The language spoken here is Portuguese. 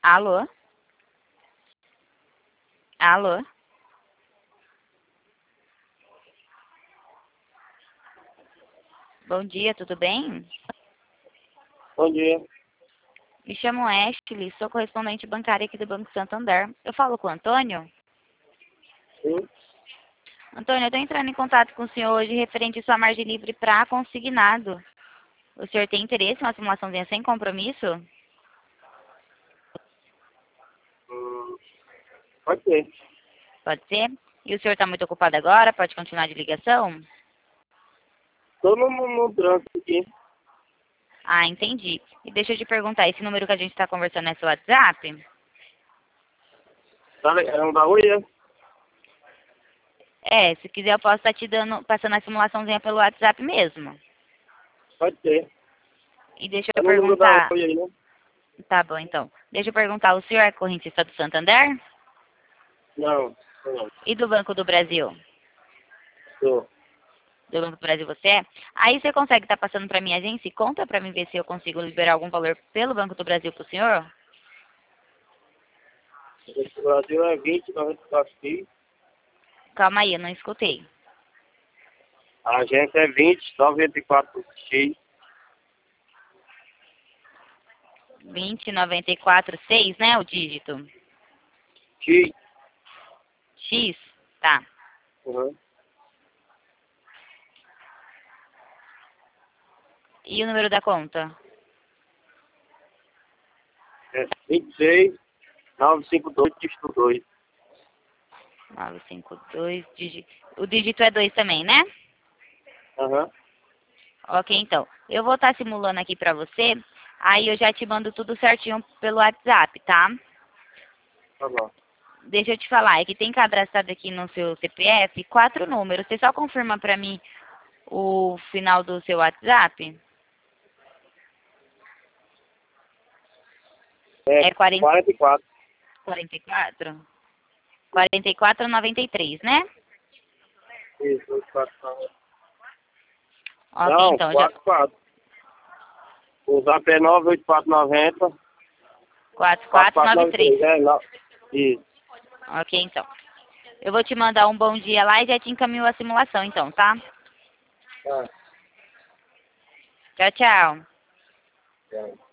Alô? Alô? Bom dia, tudo bem? Bom dia. Me chamo Ashley, sou correspondente bancária aqui do Banco Santander. Eu falo com o Antônio? Sim. Antônio, eu estou entrando em contato com o senhor hoje referente à sua margem livre para consignado. O senhor tem interesse em uma simulaçãozinha sem compromisso? Pode ser. Pode ser? E o senhor está muito ocupado agora? Pode continuar de ligação? Estou no trânsito aqui. Ah, entendi. E deixa eu te perguntar, esse número que a gente está conversando é seu WhatsApp? Tá, é um da rua, é? É, se quiser eu posso estar te passando a simulaçãozinha pelo WhatsApp mesmo. Pode ser. E deixa É eu no número da perguntar. rua aí, né? Tá bom, então. Deixa eu perguntar, o senhor é correntista do Santander? Não, não. E do Banco do Brasil? Estou. Do Banco do Brasil você é? Aí você consegue estar passando para minha agência e conta para mim ver se eu consigo liberar algum valor pelo Banco do Brasil para o senhor? O Brasil é 20,94 X. Calma aí, eu não escutei. A agência é 20,94 X. 20946, né, o dígito? X. X? Tá. Uhum. E o número da conta? É 26,952 dígito 2. 952, dígito. O dígito é 2 também, né? Aham. Ok, então. Eu vou estar simulando aqui para você. Aí eu já te mando tudo certinho pelo WhatsApp, tá? Tá bom. Deixa eu te falar, é que tem cadastrado aqui no seu CPF 4 números. Você só confirma para mim o final do seu WhatsApp? É É 40, 44. 44? 4493, né? Isso, 84. Ok, Não, então, já 44. O zap é 98490 4493. 4493. É, não. Isso. Ok, então. Eu vou te mandar um bom dia lá e já te encaminho a simulação, então, tá? Tá. Tchau, tchau. Tá.